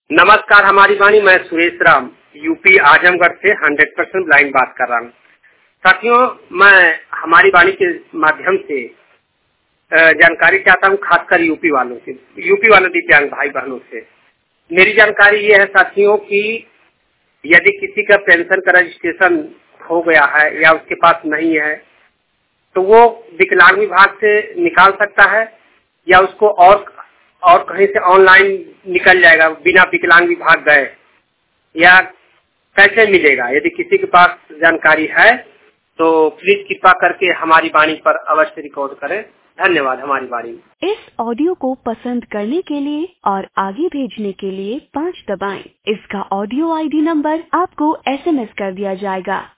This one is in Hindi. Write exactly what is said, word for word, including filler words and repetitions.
नमस्कार, हमारी वाणी। मैं सुरेश राम यूपी आजमगढ़ से हंड्रेड परसेंट ब्लाइंड बात कर रहा हूँ। साथियों, मैं हमारी वाणी के माध्यम से जानकारी चाहता हूँ, खासकर यूपी वालों से, यूपी वाले दिव्यांग भाई बहनों से। मेरी जानकारी ये है साथियों कि यदि किसी का पेंशन का रजिस्ट्रेशन हो गया है या उसके पास नहीं है तो वो विकलांग विभाग से निकाल सकता है या उसको और और कहीं से ऑनलाइन निकल जाएगा बिना विकलांग विभाग गए, या कैसे मिलेगा? यदि किसी के पास जानकारी है तो प्लीज कृपा करके हमारी वाणी पर अवश्य रिकॉर्ड करें। धन्यवाद। हमारी वाणी। इस ऑडियो को पसंद करने के लिए और आगे भेजने के लिए पाँच दबाएं। इसका ऑडियो आईडी नंबर आपको एसएमएस कर दिया जाएगा।